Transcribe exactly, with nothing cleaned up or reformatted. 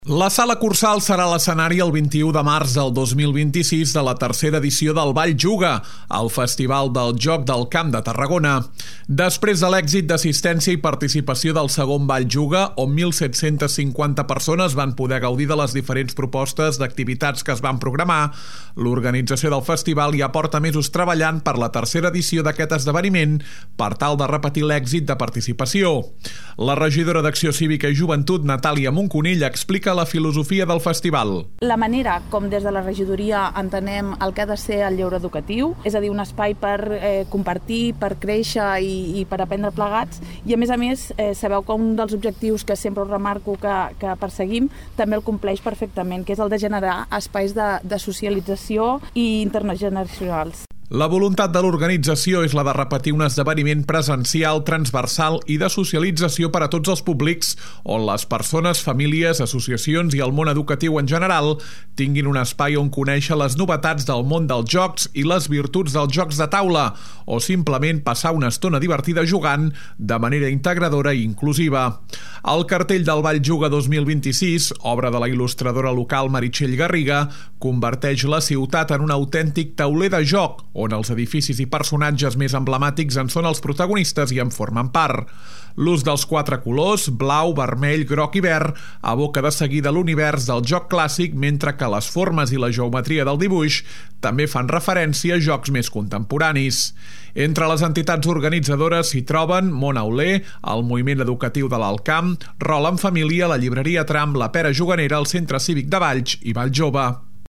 La Sala Cursal serà l'escenari el vint-i-u de març del dos mil vint-i-sis de la tercera edició del Ball Juga, el Festival del Joc del Camp de Tarragona. Després de l'èxit d'assistència i participació del segon Ball Juga, on mil set-cents cinquanta persones van poder gaudir de les diferents propostes d'activitats que es van programar, l'organització del festival ja porta mesos treballant per la tercera edició d'aquest esdeveniment per tal de repetir l'èxit de participació. La regidora d'Acció Cívica i Joventut, Natàlia Monconill, explica la filosofia del festival. La manera com des de la regidoria entenem el que ha de ser el lleure educatiu, és a dir, un espai per eh, compartir, per créixer i, i per aprendre plegats, i a més a més eh, sabeu que un dels objectius que sempre us remarco que, que perseguim també el compleix perfectament, que és el de generar espais de, de socialització i intergeneracionals. La voluntat de l'organització és la de repetir un esdeveniment presencial, transversal i de socialització per a tots els públics, on les persones, famílies, associacions i el món educatiu en general tinguin un espai on conèixer les novetats del món dels jocs i les virtuts dels jocs de taula, o simplement passar una estona divertida jugant de manera integradora i inclusiva. El cartell del Ball Juga dos mil vint-i-sis, obra de la il·lustradora local Meritxell Garriga, converteix la ciutat en un autèntic tauler de joc, on els edificis i personatges més emblemàtics en són els protagonistes i en formen part. L'ús dels quatre colors, blau, vermell, groc i verd, aboca de seguida l'univers del joc clàssic, mentre que les formes i la geometria del dibuix també fan referència a jocs més contemporanis. Entre les entitats organitzadores s'hi troben Món Auler, el Moviment Educatiu de l'Alt Camp, Rol en Família, la Llibreria Tram, la Pera Juganera, el Centre Cívic de Valls i Vall Jove.